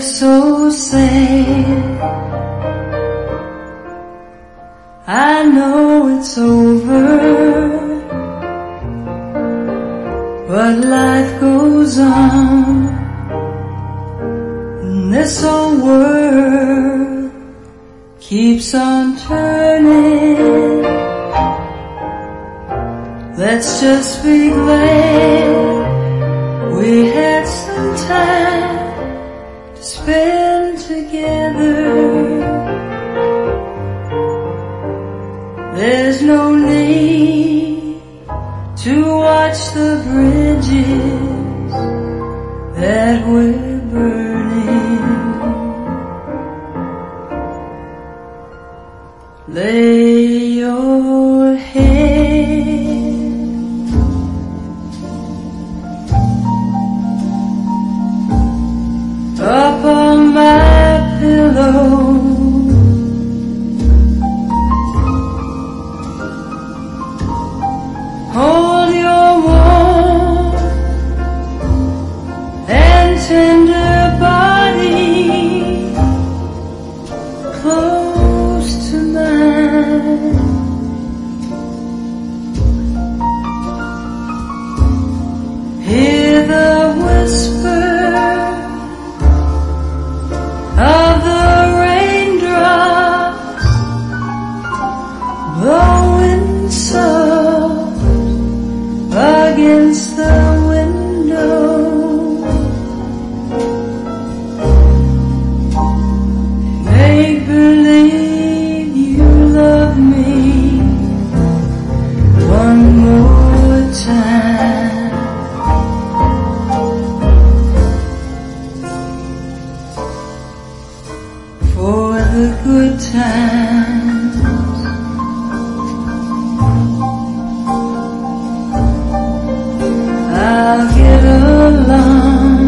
so sad. I know it's over, but life goes on, and this old world keeps on turning. Let's just be glad we had some time to spend together. There's no need to watch the bridges that we're burning. Lay your head up on my pillow. Hold your warm and tender body close to mine. Hear the whisper of the raindrops blowing soft against the window. Make believe you love me one more time. For the good times, I'll get along.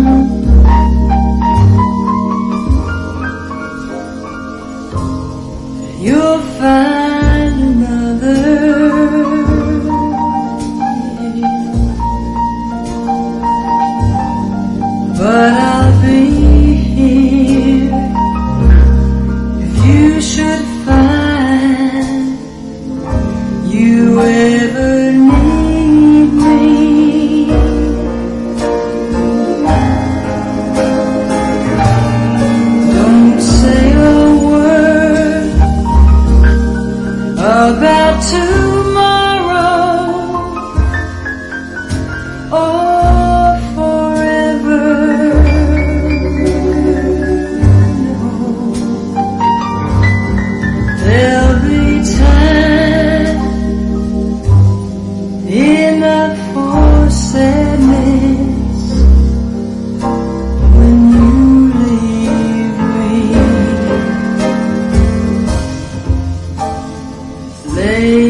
You'll find another, but I'll be here if you should find you ever need me. Don't say a word about tomorrow or forever. No. There'll be time enough for sadness when you leave me. Lay